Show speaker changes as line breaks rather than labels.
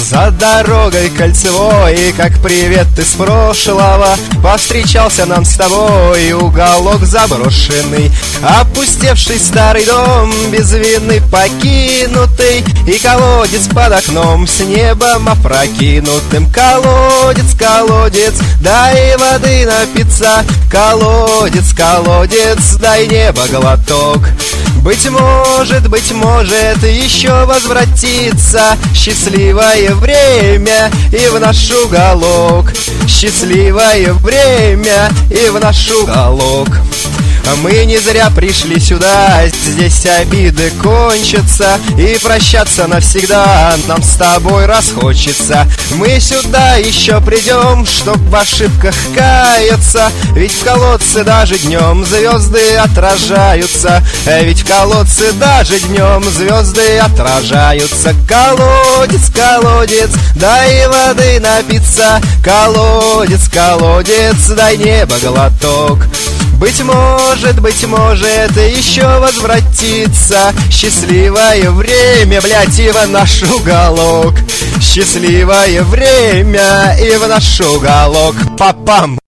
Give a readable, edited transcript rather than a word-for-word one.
За дорогой кольцевой, как привет из прошлого, повстречался нам с тобой уголок заброшенный, опустевший старый дом, без вины покинутый, и колодец под окном с небом опрокинутым. Колодец, колодец, дай воды напиться, колодец, колодец, дай небо глоток. Быть может, еще возвратится счастливое время и в наш уголок. Счастливое время и в наш уголок. Мы не зря пришли сюда, здесь обиды кончатся, и прощаться навсегда нам с тобой расхочется. Мы сюда еще придем, чтоб в ошибках каяться, ведь в колодце даже днем звезды отражаются. Ведь в колодце даже днем звезды отражаются. Колодец, колодец, дай воды напиться, колодец, колодец, дай небо глоток. Быть может, еще возвратится счастливое время, блядь, и в наш уголок. Счастливое время и в наш уголок. Папам!